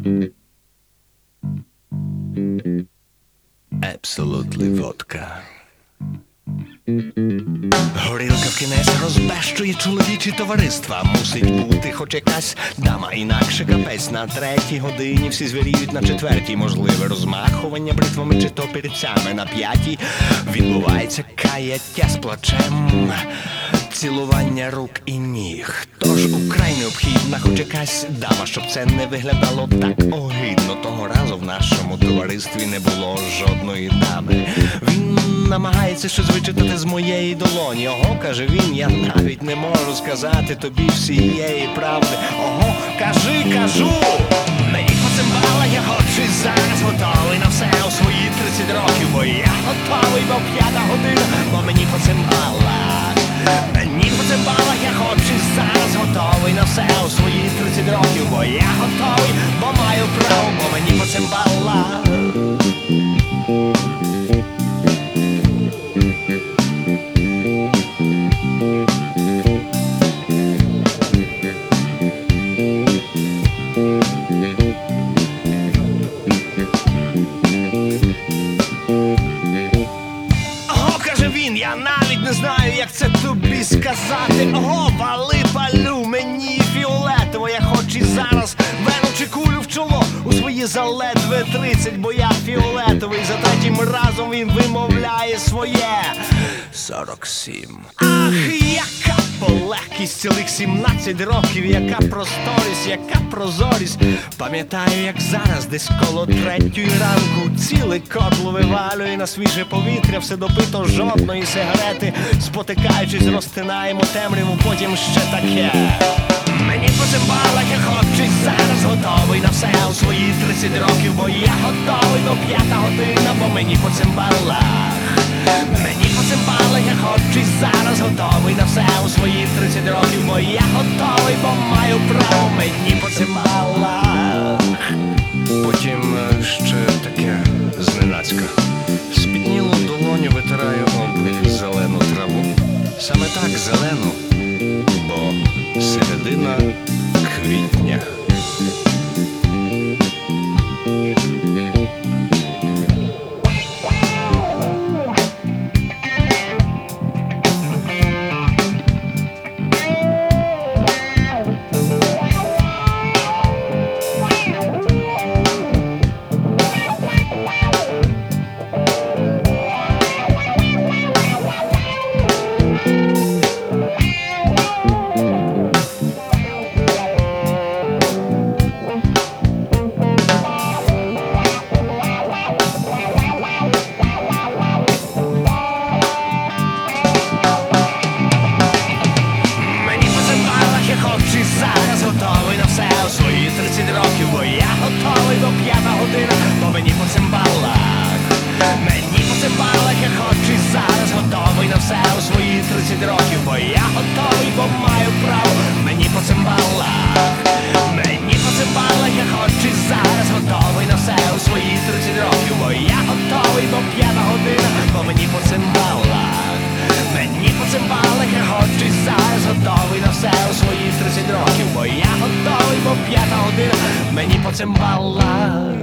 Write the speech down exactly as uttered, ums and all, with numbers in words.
Absolutely vodka. Горілка вкінець розбещує чоловічі товариства. Мусить бути хоч якась дама, інакше капець. На третій годині всі звіріють, на четвертій можливе розмахування бритвами чи топірцями. На п'ятій відбувається каяття з плачем, цілування рук і ніг. Тож украй необхідна хоч якась дама, щоб це не виглядало так огидно. Того разу в нашому товаристві не було жодної дами. Він намагається щось вичитати з моєї долоні. Ого, каже він, я навіть не можу сказати тобі всієї правди. Ого, кажи, кажу! Мені по цимбалах, я хочу і зараз готовий на все у свої тридцять років. Бо я готовий, бо п'ята година, бо мені по цимбалах. Мені по цимбалах, я хочу і зараз готовий на все у свої тридцять років. Бо я готовий, бо маю право, бо мені по цимбалах. Я навіть не знаю, як це тобі сказати. Ого, вали палю, мені фіолетово. Я хочу і зараз вену чи кулю в чоло у свої заледве тридцять, бо я фіолетовий. За третім разом він вимовляє своє сорок сім. Ах, яка полегкість цілих сімнадцять років, яка просторість, яка прозорість. Пам'ятаю, як зараз, десь коло третьої ранку, ціле котло вивалює на свіже повітря, все допито жодної сигарети. Спотикаючись, розтинаємо темряву, потім ще таке. Мені по цимбалах, я хочу зараз готовий на все у свої тридцять років. Бо я готовий до п'ята година, бо мені по цимбалах. Мені по цимбалах, я хочу зараз готовий на все у свої тридцять років. Бо я готовий, бо маю право, мені по цимбалах. Потім ще таке зненацька. Спітнілу долоню витираю об зелену траву. Саме так зелену, бо середина квітня. Мені по цимбалах.